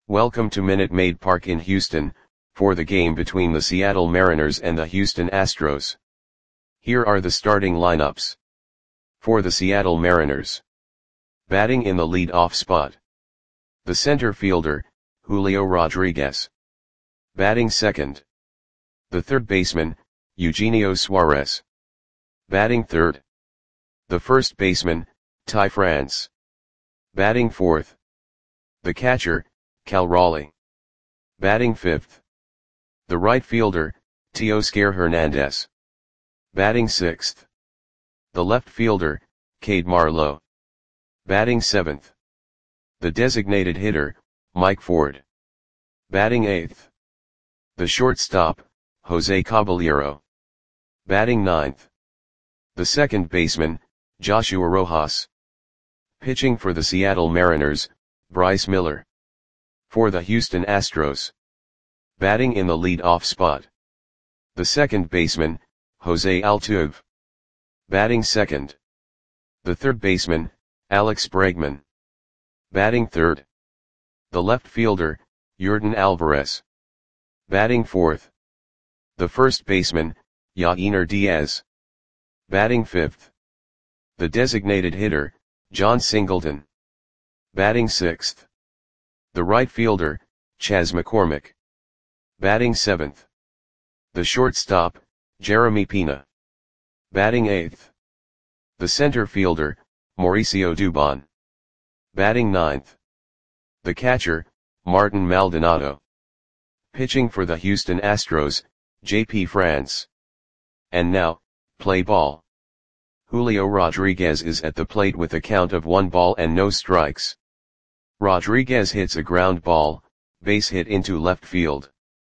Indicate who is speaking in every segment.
Speaker 1: Welcome to Minute Maid Park in Houston, for the game between the Seattle Mariners and the Houston Astros. Here are the starting lineups. For the Seattle Mariners. Batting in the lead-off spot. The center fielder, Julio Rodriguez. Batting second. The third baseman, Eugenio Suarez. Batting third. The first baseman, Ty France. Batting fourth. The catcher, Cal Raleigh. Batting fifth. The right fielder, Teoscar Hernandez. Batting sixth. The left fielder, Cade Marlowe. Batting seventh. The designated hitter, Mike Ford. Batting eighth. The shortstop, Jose Caballero. Batting ninth. The second baseman, Joshua Rojas. Pitching for the Seattle Mariners, Bryce Miller. For the Houston Astros. Batting in the lead-off spot. The second baseman, Jose Altuve. Batting second. The third baseman, Alex Bregman. Batting third. The left fielder, Yordan Alvarez. Batting fourth. The first baseman, Yainer Diaz. Batting fifth. The designated hitter, John Singleton. Batting sixth. The right fielder, Chas McCormick. Batting seventh. The shortstop, Jeremy Pena. Batting eighth. The center fielder, Mauricio Dubon. Batting ninth. The catcher, Martin Maldonado. Pitching for the Houston Astros, J.P. France. And now, play ball. Julio Rodriguez is at the plate with a count of 1 ball and no strikes. Rodriguez hits a ground ball, base hit into left field.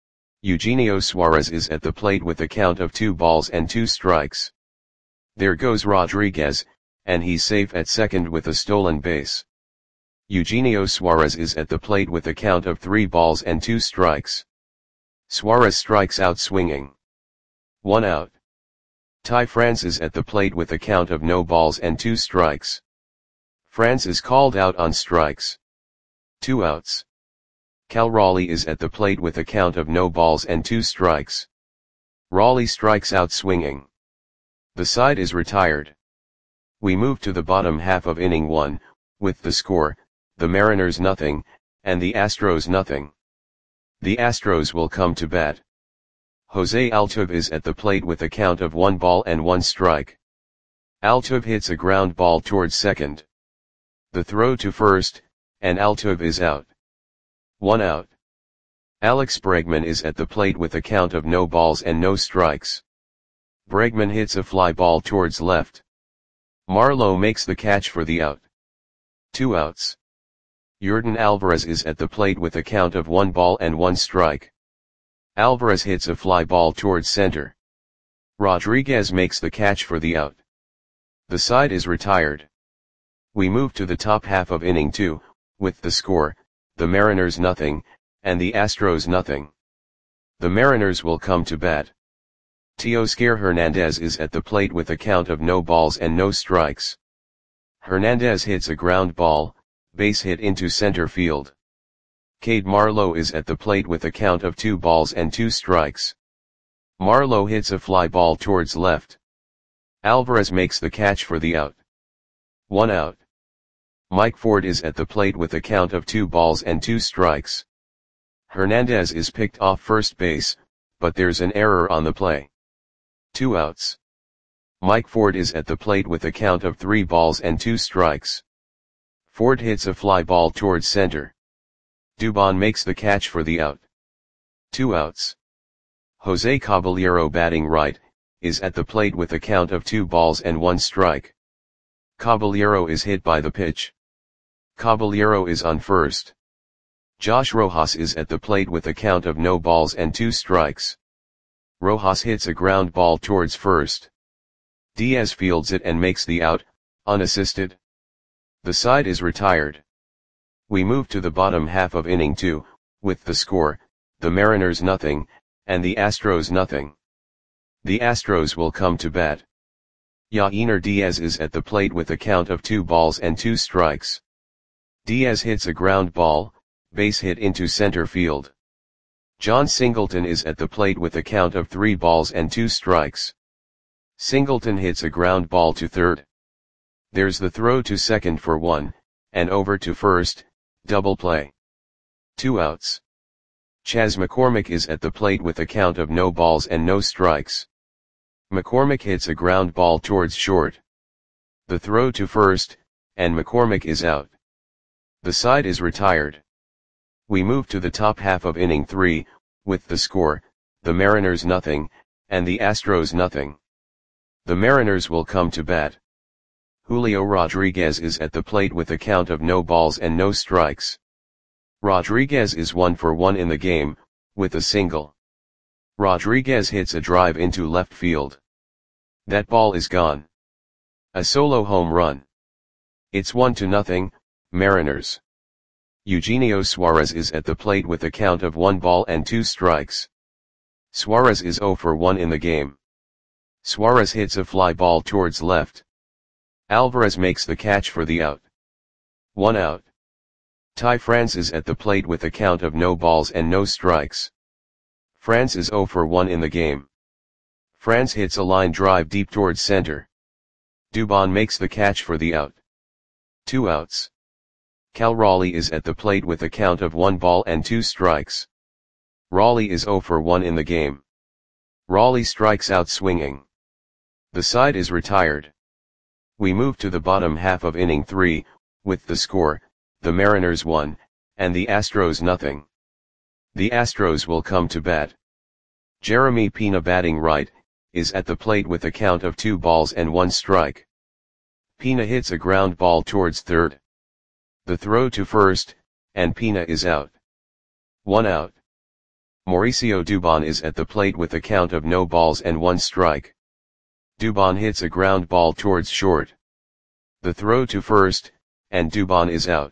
Speaker 1: Eugenio Suarez is at the plate with a count of 2 balls and 2 strikes. There goes Rodriguez, and he's safe at second with a stolen base. Eugenio Suarez is at the plate with a count of 3 balls and 2 strikes. Suarez strikes out swinging. 1 out. Ty France is at the plate with a count of no balls and 2 strikes. France is called out on strikes. 2 outs. Cal Raleigh is at the plate with a count of no balls and 2 strikes. Raleigh strikes out swinging. The side is retired. We move to the bottom half of inning 1, with the score, the Mariners nothing, and the Astros nothing. The Astros will come to bat. Jose Altuve is at the plate with a count of 1 ball and 1 strike. Altuve hits a ground ball towards second. The throw to first, and Altuve is out. 1 out. Alex Bregman is at the plate with a count of no balls and no strikes. Bregman hits a fly ball towards left. Marlowe makes the catch for the out. 2 outs. Yordan Alvarez is at the plate with a count of 1 ball and 1 strike. Alvarez hits a fly ball towards center. Rodriguez makes the catch for the out. The side is retired. We move to the top half of inning 2, with the score, the Mariners nothing, and the Astros nothing. The Mariners will come to bat. Teoscar Hernandez is at the plate with a count of no balls and no strikes. Hernandez hits a ground ball, base hit into center field. Cade Marlowe is at the plate with a count of 2 balls and 2 strikes. Marlowe hits a fly ball towards left. Alvarez makes the catch for the out. 1 out. Mike Ford is at the plate with a count of 2 balls and 2 strikes. Hernandez is picked off first base, but there's an error on the play. 2 outs. Mike Ford is at the plate with a count of 3 balls and 2 strikes. Ford hits a fly ball towards center. Dubon makes the catch for the out. 2 outs. Jose Caballero, batting right, is at the plate with a count of 2 balls and 1 strike. Caballero is hit by the pitch. Caballero is on first. Josh Rojas is at the plate with a count of no balls and 2 strikes. Rojas hits a ground ball towards first. Diaz fields it and makes the out, unassisted. The side is retired. We move to the bottom half of inning 2, with the score, the Mariners nothing, and the Astros nothing. The Astros will come to bat. Yainer Diaz is at the plate with a count of 2 balls and 2 strikes. Diaz hits a ground ball, base hit into center field. John Singleton is at the plate with a count of 3 balls and 2 strikes. Singleton hits a ground ball to third. There's the throw to second for 1, and over to first, double play. 2 outs. Chas McCormick is at the plate with a count of no balls and no strikes. McCormick hits a ground ball towards short. The throw to first, and McCormick is out. The side is retired. We move to the top half of inning 3, with the score, the Mariners nothing, and the Astros nothing. The Mariners will come to bat. Julio Rodriguez is at the plate with a count of no balls and no strikes. Rodriguez is 1 for 1 in the game, with a single. Rodriguez hits a drive into left field. That ball is gone. A solo home run. It's 1-0, Mariners. Eugenio Suarez is at the plate with a count of 1 ball and 2 strikes. Suarez is 0 for 1 in the game. Suarez hits a fly ball towards left. Alvarez makes the catch for the out. 1 out. Ty France is at the plate with a count of no balls and no strikes. France is 0 for 1 in the game. France hits a line drive deep towards center. Dubon makes the catch for the out. 2 outs. Cal Raleigh is at the plate with a count of 1 ball and 2 strikes. Raleigh is 0 for 1 in the game. Raleigh strikes out swinging. The side is retired. We move to the bottom half of inning 3, with the score, the Mariners 1, and the Astros nothing. The Astros will come to bat. Jeremy Pena batting right, is at the plate with a count of 2 balls and 1 strike. Pena hits a ground ball towards third. The throw to first, and Pena is out. 1 out. Mauricio Dubon is at the plate with a count of no balls and 1 strike. Dubon hits a ground ball towards short. The throw to first, and Dubon is out.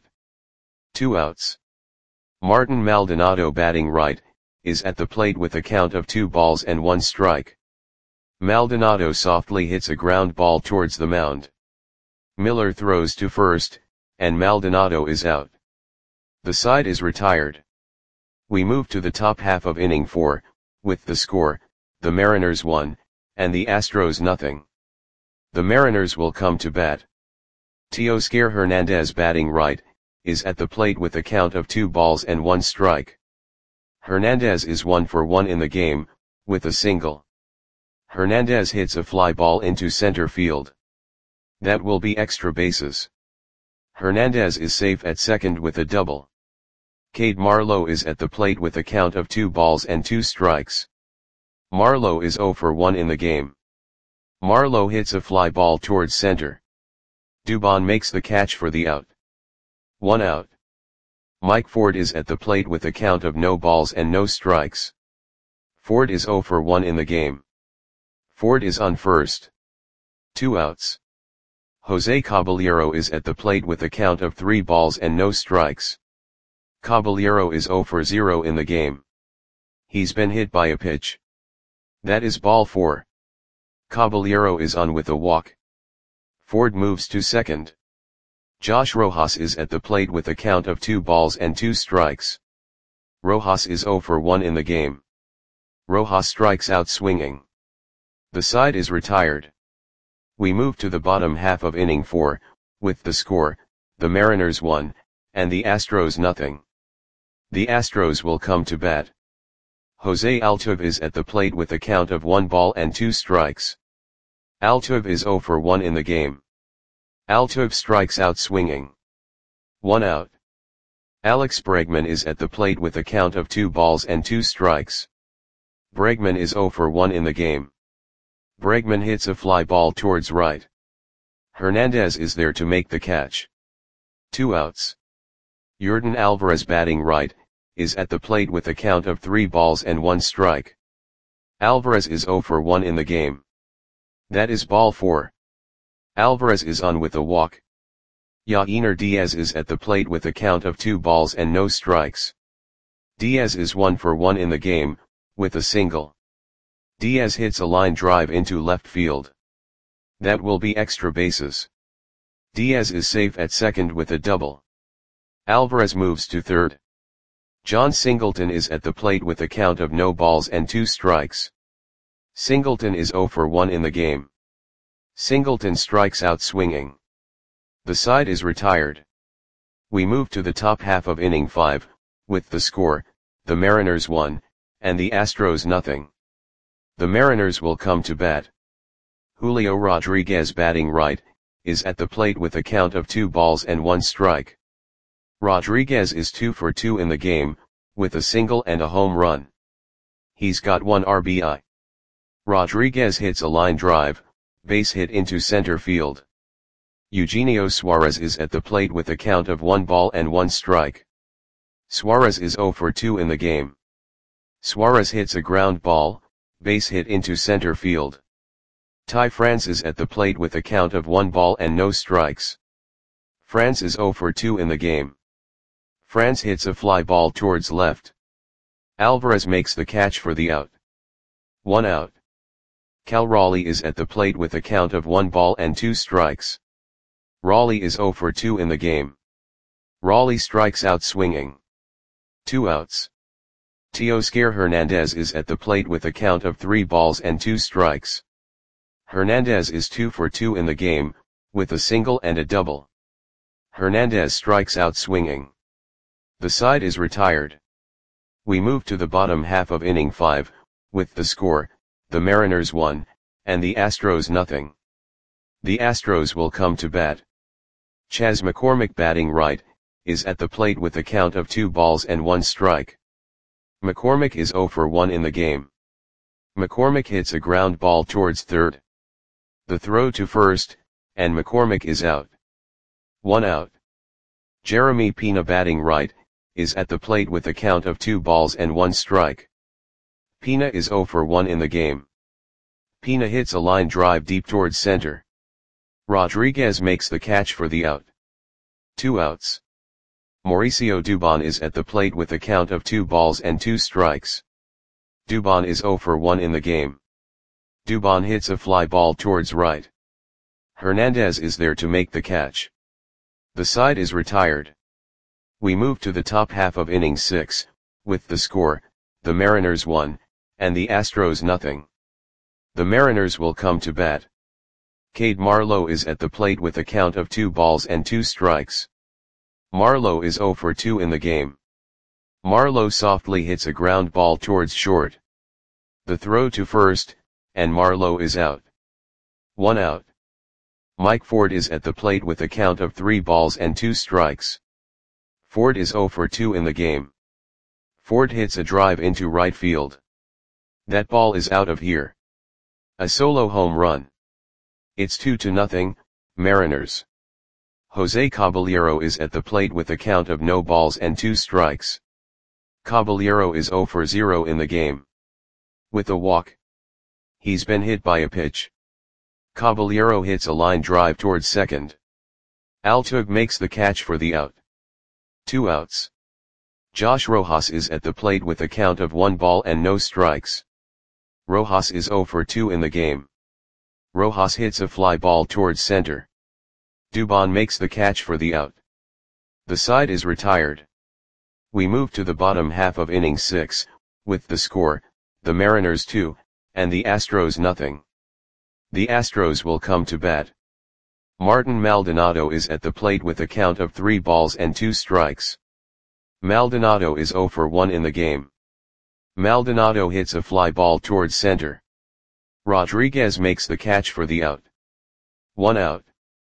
Speaker 1: 2 outs. Martin Maldonado batting right, is at the plate with a count of 2 balls and 1 strike. Maldonado softly hits a ground ball towards the mound. Miller throws to first, and Maldonado is out. The side is retired. We move to the top half of inning 4, with the score, the Mariners 1, and the Astros nothing. The Mariners will come to bat. Teoscar Hernandez batting right, is at the plate with a count of 2 balls and 1 strike. Hernandez is 1 for 1 in the game, with a single. Hernandez hits a fly ball into center field. That will be extra bases. Hernandez is safe at second with a double. Cade Marlowe is at the plate with a count of 2 balls and 2 strikes. Marlowe is 0 for 1 in the game. Marlowe hits a fly ball towards center. Dubon makes the catch for the out. 1 out. Mike Ford is at the plate with a count of no balls and no strikes. Ford is 0 for 1 in the game. Ford is on first. 2 outs. Jose Caballero is at the plate with a count of 3 balls and no strikes. Caballero is 0 for 0 in the game. He's been hit by a pitch. That is ball 4. Caballero is on with a walk. Ford moves to second. Josh Rojas is at the plate with a count of 2 balls and 2 strikes. Rojas is 0 for 1 in the game. Rojas strikes out swinging. The side is retired. We move to the bottom half of inning 4, with the score, the Mariners 1, and the Astros nothing. The Astros will come to bat. Jose Altuve is at the plate with a count of 1 ball and 2 strikes. Altuve is 0 for 1 in the game. Altuve strikes out swinging. 1 out. Alex Bregman is at the plate with a count of 2 balls and 2 strikes. Bregman is 0 for 1 in the game. Bregman hits a fly ball towards right. Hernandez is there to make the catch. 2 outs. Yordan Alvarez batting right, is at the plate with a count of 3 balls and 1 strike. Alvarez is 0 for 1 in the game. That is ball 4. Alvarez is on with a walk. Yainer Diaz is at the plate with a count of 2 balls and no strikes. Diaz is 1 for 1 in the game, with a single. Diaz hits a line drive into left field. That will be extra bases. Diaz is safe at second with a double. Alvarez moves to third. John Singleton is at the plate with a count of no balls and 2 strikes. Singleton is 0 for 1 in the game. Singleton strikes out swinging. The side is retired. We move to the top half of inning 5, with the score, the Mariners 1, and the Astros nothing. The Mariners will come to bat. Julio Rodriguez, batting right, is at the plate with a count of 2 balls and 1 strike. Rodriguez is 2 for 2 in the game, with a single and a home run. He's got 1 RBI. Rodriguez hits a line drive, base hit into center field. Eugenio Suarez is at the plate with a count of 1 ball and 1 strike. Suarez is 0 for 2 in the game. Suarez hits a ground ball, base hit into center field. Ty France is at the plate with a count of 1 ball and no strikes. France is 0 for 2 in the game. France hits a fly ball towards left. Alvarez makes the catch for the out. 1 out. Cal Raleigh is at the plate with a count of 1 ball and 2 strikes. Raleigh is 0 for 2 in the game. Raleigh strikes out swinging. 2 outs. Teoscar Hernandez is at the plate with a count of 3 balls and 2 strikes. Hernandez is 2 for 2 in the game, with a single and a double. Hernandez strikes out swinging. The side is retired. We move to the bottom half of inning 5, with the score, the Mariners 1, and the Astros nothing. The Astros will come to bat. Chas McCormick, batting right, is at the plate with a count of 2 balls and 1 strike. McCormick is 0 for 1 in the game. McCormick hits a ground ball towards third. The throw to first, and McCormick is out. 1 out. Jeremy Pina, batting right, is at the plate with a count of 2 balls and 1 strike. Pina is 0 for 1 in the game. Pina hits a line drive deep towards center. Rodriguez makes the catch for the out. 2 outs. Mauricio Dubon is at the plate with a count of 2 balls and 2 strikes. Dubon is 0 for 1 in the game. Dubon hits a fly ball towards right. Hernandez is there to make the catch. The side is retired. We move to the top half of inning 6, with the score, the Mariners 1, and the Astros nothing. The Mariners will come to bat. Cade Marlowe is at the plate with a count of 2 balls and 2 strikes. Marlowe is 0 for 2 in the game. Marlowe softly hits a ground ball towards short. The throw to first, and Marlowe is out. 1 out. Mike Ford is at the plate with a count of 3 balls and 2 strikes. Ford is 0 for 2 in the game. Ford hits a drive into right field. That ball is out of here. A solo home run. It's 2-0, Mariners. Jose Caballero is at the plate with a count of no balls and 2 strikes. Caballero is 0 for 0 in the game. With a walk. He's been hit by a pitch. Caballero hits a line drive towards second. Altug makes the catch for the out. 2 outs. Josh Rojas is at the plate with a count of 1 ball and no strikes. Rojas is 0 for 2 in the game. Rojas hits a fly ball towards center. Dubon makes the catch for the out. The side is retired. We move to the bottom half of inning 6, with the score, the Mariners 2, and the Astros nothing. The Astros will come to bat. Martin Maldonado is at the plate with a count of 3 balls and 2 strikes. Maldonado is 0 for 1 in the game. Maldonado hits a fly ball towards center. Rodriguez makes the catch for the out. 1 out.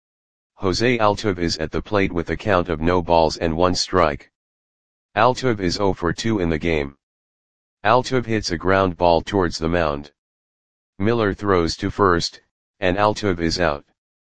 Speaker 1: Jose Altuve is at the plate with a count of no balls and 1 strike. Altuve is 0 for 2 in the game. Altuve hits a ground ball towards the mound. Miller throws to first, and Altuve is out.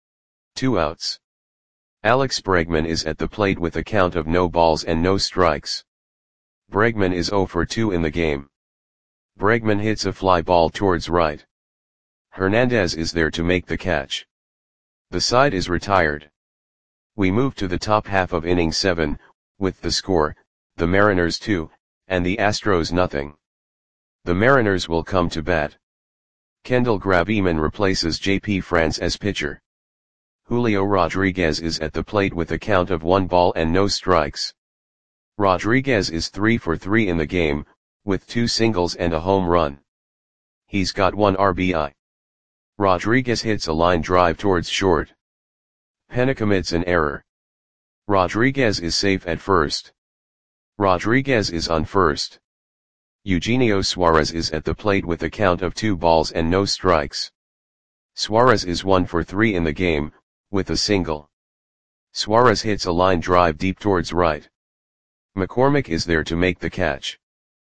Speaker 1: 2 outs. Alex Bregman is at the plate with a count of no balls and no strikes. Bregman is 0 for 2 in the game. Bregman hits a fly ball towards right. Hernandez is there to make the catch. The side is retired. We move to the top half of inning 7, with the score, the Mariners 2, and the Astros nothing. The Mariners will come to bat. Kendall Graveman replaces J.P. France as pitcher. Julio Rodriguez is at the plate with a count of 1 ball and no strikes. Rodriguez is 3 for 3 in the game, with 2 singles and a home run. He's got 1 RBI. Rodriguez hits a line drive towards short. Pena commits an error. Rodriguez is safe at first. Rodriguez is on first. Eugenio Suarez is at the plate with a count of 2 balls and no strikes. Suarez is 1 for 3 in the game, with a single. Suarez hits a line drive deep towards right. McCormick is there to make the catch.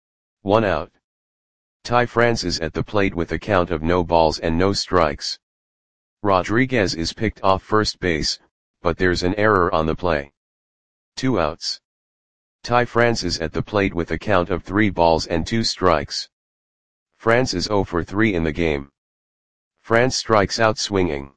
Speaker 1: 1 out. Ty France is at the plate with a count of no balls and no strikes. Rodriguez is picked off first base, but there's an error on the play. 2 outs. Ty France is at the plate with a count of 3 balls and 2 strikes. France is 0 for 3 in the game. France strikes out swinging.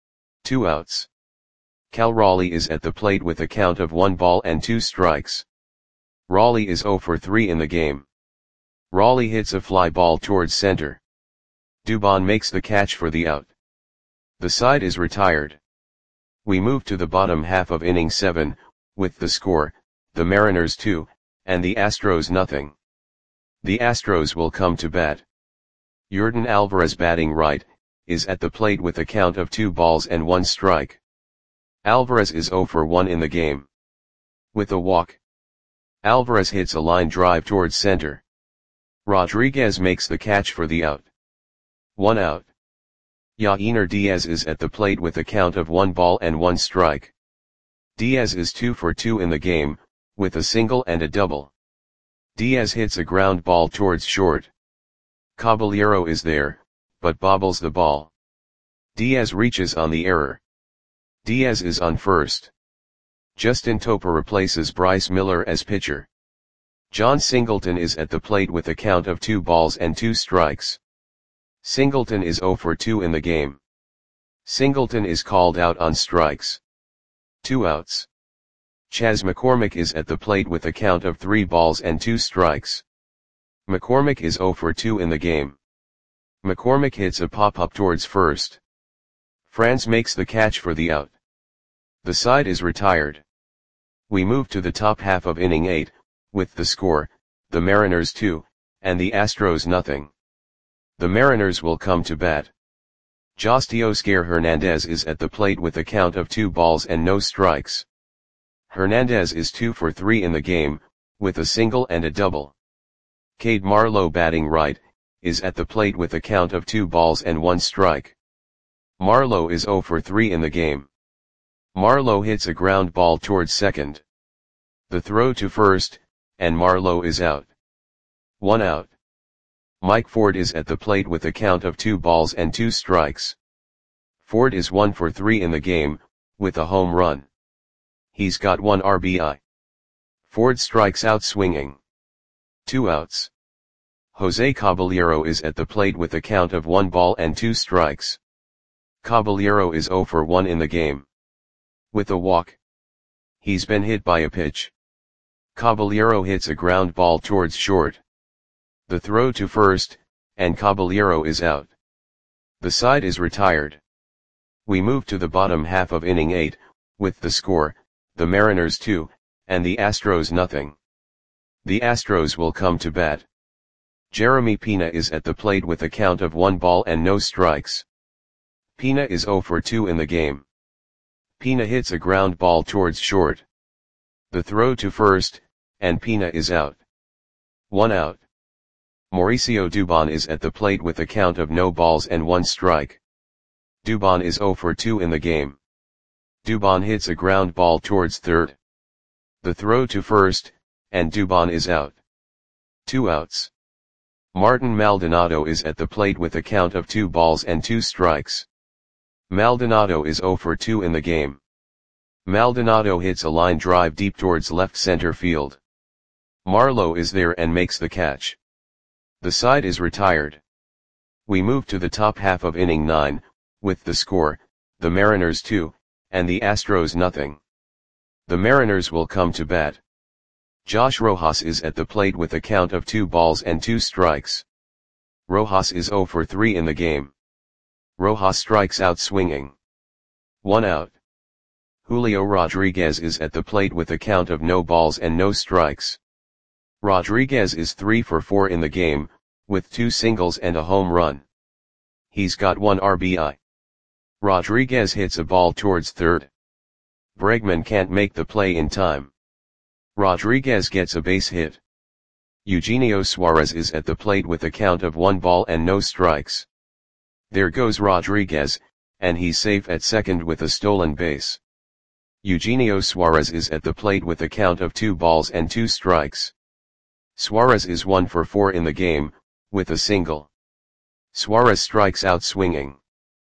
Speaker 1: 2 outs. Cal Raleigh is at the plate with a count of 1 ball and 2 strikes. Raleigh is 0 for 3 in the game. Raleigh hits a fly ball towards center. Dubon makes the catch for the out. The side is retired. We move to the bottom half of inning 7, with the score, the Mariners 2, and the Astros nothing. The Astros will come to bat. Yordan Alvarez, batting right, is at the plate with a count of 2 balls and 1 strike. Alvarez is 0 for 1 in the game. With a walk, Alvarez hits a line drive towards center. Rodriguez makes the catch for the out. 1 out. Yainer Diaz is at the plate with a count of 1 ball and 1 strike. Diaz is 2 for 2 in the game, with a single and a double. Diaz hits a ground ball towards short. Caballero is there, but bobbles the ball. Diaz reaches on the error. Diaz is on first. Justin Topa replaces Bryce Miller as pitcher. John Singleton is at the plate with a count of 2 balls and 2 strikes. Singleton is 0 for 2 in the game. Singleton is called out on strikes. 2 outs. Chas McCormick is at the plate with a count of 3 balls and 2 strikes. McCormick is 0 for 2 in the game. McCormick hits a pop-up towards first. France makes the catch for the out. The side is retired. We move to the top half of inning 8, with the score, the Mariners 2, and the Astros nothing. The Mariners will come to bat. Josty Hernandez is at the plate with a count of 2 balls and no strikes. Hernandez is 2 for 3 in the game, with a single and a double. Cade Marlowe, batting right, is at the plate with a count of 2 balls and 1 strike. Marlowe is 0 for 3 in the game. Marlowe hits a ground ball towards second. The throw to first, and Marlowe is out. 1 out. Mike Ford is at the plate with a count of 2 balls and 2 strikes. Ford is 1 for 3 in the game, with a home run. He's got 1 RBI. Ford strikes out swinging. 2 outs. Jose Caballero is at the plate with a count of 1 ball and 2 strikes. Caballero is 0 for 1 in the game. With a walk. He's been hit by a pitch. Caballero hits a ground ball towards short. The throw to first, and Caballero is out. The side is retired. We move to the bottom half of inning 8, with the score, the Mariners 2, and the Astros nothing. The Astros will come to bat. Jeremy Pena is at the plate with a count of 1 ball and no strikes. Pena is 0 for 2 in the game. Pena hits a ground ball towards short. The throw to first, and Pena is out. 1 out. Mauricio Dubon is at the plate with a count of no balls and 1 strike. Dubon is 0 for 2 in the game. Dubon hits a ground ball towards third. The throw to first, and Dubon is out. 2 outs. Martin Maldonado is at the plate with a count of 2 balls and 2 strikes. Maldonado is 0 for 2 in the game. Maldonado hits a line drive deep towards left center field. Marlowe is there and makes the catch. The side is retired. We move to the top half of inning 9, with the score, the Mariners 2, and the Astros nothing. The Mariners will come to bat. Josh Rojas is at the plate with a count of 2 balls and 2 strikes. Rojas is 0 for 3 in the game. Rojas strikes out swinging. 1 out. Julio Rodriguez is at the plate with a count of no balls and no strikes. Rodriguez is 3 for 4 in the game, with 2 singles and a home run. He's got 1 RBI. Rodriguez hits a ball towards third. Bregman can't make the play in time. Rodriguez gets a base hit. Eugenio Suarez is at the plate with a count of 1 ball and no strikes. There goes Rodriguez, and he's safe at second with a stolen base. Eugenio Suarez is at the plate with a count of 2 balls and 2 strikes. Suarez is 1 for 4 in the game, with a single. Suarez strikes out swinging.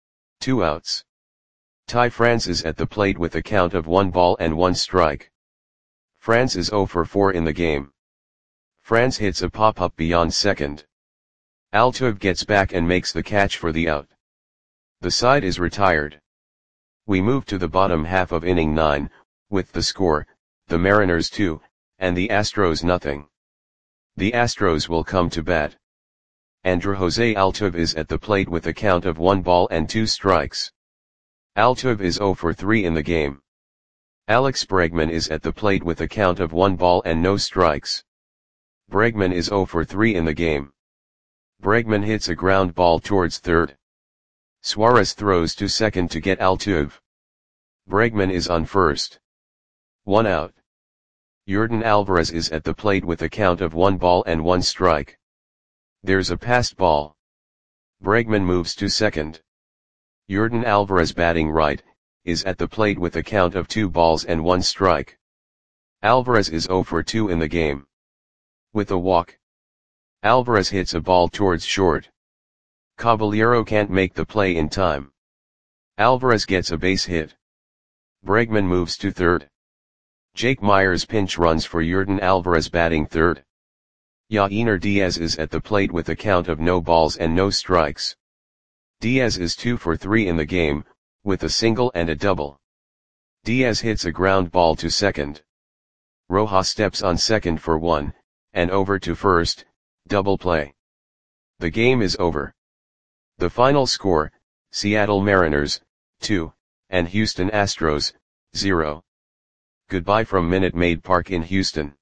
Speaker 1: 2 outs. Ty France is at the plate with a count of 1 ball and 1 strike. France is 0 for 4 in the game. France hits a pop-up beyond second. Altuve gets back and makes the catch for the out. The side is retired. We move to the bottom half of inning 9, with the score, the Mariners 2, and the Astros nothing. The Astros will come to bat. Andrew Jose Altuve is at the plate with a count of 1 ball and 2 strikes. Altuve is 0 for 3 in the game. Alex Bregman is at the plate with a count of 1 ball and no strikes. Bregman is 0 for 3 in the game. Bregman hits a ground ball towards third. Suarez throws to second to get Altuve. Bregman is on first. 1 out. Yordan Alvarez is at the plate with a count of 1 ball and 1 strike. There's a passed ball. Bregman moves to second. Yordan Alvarez, batting right, is at the plate with a count of 2 balls and 1 strike. Alvarez is 0 for 2 in the game. With a walk, Alvarez hits a ball towards short. Caballero can't make the play in time. Alvarez gets a base hit. Bregman moves to third. Jake Meyers pinch runs for Yordan Alvarez, batting third. Yainer Diaz is at the plate with a count of no balls and no strikes. Diaz is 2 for 3 in the game, with a single and a double. Diaz hits a ground ball to second. Rojas steps on second for 1, and over to first, double play. The game is over. The final score, Seattle Mariners, 2, and Houston Astros, 0. Goodbye from Minute Maid Park in Houston.